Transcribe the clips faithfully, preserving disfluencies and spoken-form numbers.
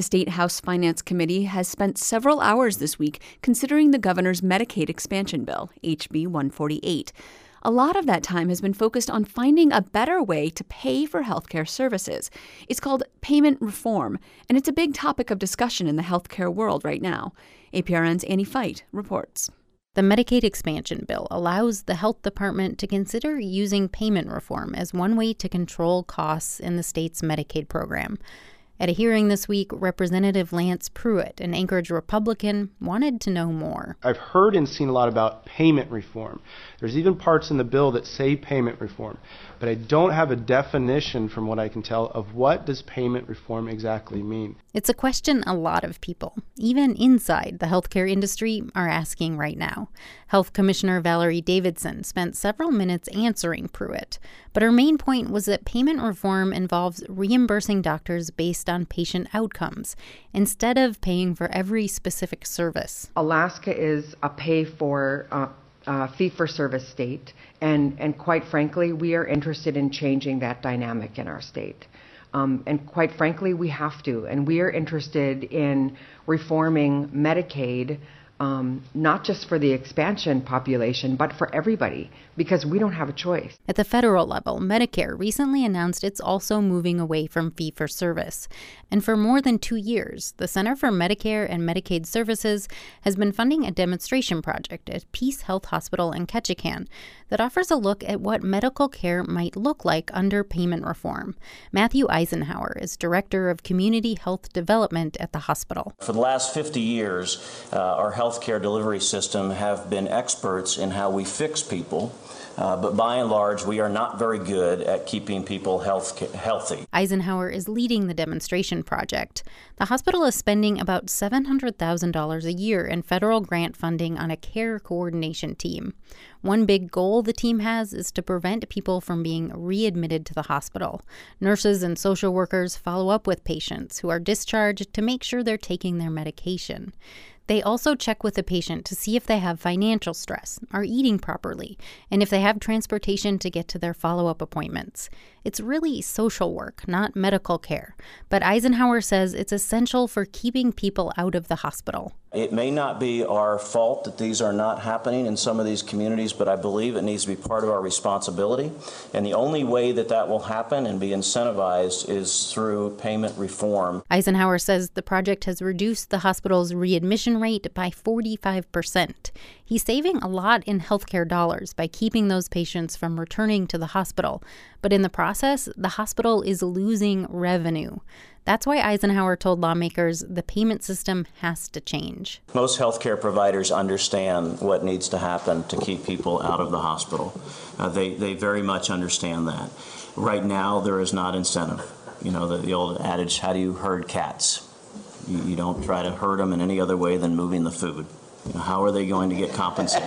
The State House Finance Committee has spent several hours this week considering the governor's Medicaid expansion bill, H B one forty-eight. A lot of that time has been focused on finding a better way to pay for healthcare services. It's called payment reform, and it's a big topic of discussion in the healthcare world right now. A P R N's Annie Feit reports. The Medicaid expansion bill allows the health department to consider using payment reform as one way to control costs in the state's Medicaid program. At a hearing this week, Representative Lance Pruitt, an Anchorage Republican, wanted to know more. I've heard and seen a lot about payment reform. There's even parts in the bill that say payment reform, but I don't have a definition, from what I can tell, of what does payment reform exactly mean. It's a question a lot of people, even inside the healthcare industry, are asking right now. Health Commissioner Valerie Davidson spent several minutes answering Pruitt, but her main point was that payment reform involves reimbursing doctors based on patient outcomes instead of paying for every specific service. Alaska is a pay for uh, uh, fee-for-service state, and, and quite frankly, we are interested in changing that dynamic in our state. Um, and quite frankly, we have to. And we are interested in reforming Medicaid, um, not just for the expansion population, but for everybody, because we don't have a choice. At the federal level, Medicare recently announced it's also moving away from fee-for-service. And for more than two years, the Center for Medicare and Medicaid Services has been funding a demonstration project at Peace Health Hospital in Ketchikan that offers a look at what medical care might look like under payment reform. Matthew Eisenhower is Director of Community Health Development at the hospital. For the last fifty years, uh, our healthcare delivery system have been experts in how we fix people. Uh, but by and large, we are not very good at keeping people health, healthy. Eisenhower is leading the demonstration project. The hospital is spending about seven hundred thousand dollars a year in federal grant funding on a care coordination team. One big goal the team has is to prevent people from being readmitted to the hospital. Nurses and social workers follow up with patients who are discharged to make sure they're taking their medication. They also check with the patient to see if they have financial stress, are eating properly, and if they have transportation to get to their follow-up appointments. It's really social work, not medical care. But Eisenhower says it's essential for keeping people out of the hospital. It may not be our fault that these are not happening in some of these communities, but I believe it needs to be part of our responsibility. And the only way that that will happen and be incentivized is through payment reform. Eisenhower says the project has reduced the hospital's readmission rate by forty-five percent. He's saving a lot in healthcare dollars by keeping those patients from returning to the hospital. But in the process, the hospital is losing revenue. That's why Eisenhower told lawmakers the payment system has to change. Most healthcare providers understand what needs to happen to keep people out of the hospital. Uh, they, they very much understand that. Right now, there is not incentive. You know, the, the old adage, how do you herd cats? You, you don't try to herd them in any other way than moving the food. You know, how are they going to get compensated?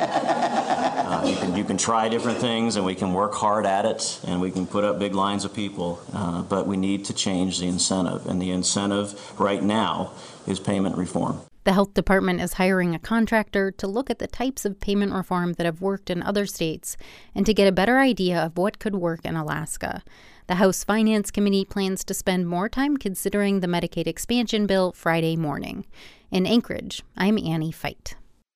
Uh, you can you can try different things, and we can work hard at it, and we can put up big lines of people, uh, but we need to change the incentive, and the incentive right now is payment reform. The health department is hiring a contractor to look at the types of payment reform that have worked in other states and to get a better idea of what could work in Alaska. The House Finance Committee plans to spend more time considering the Medicaid expansion bill Friday morning. In Anchorage, I'm Annie Feit.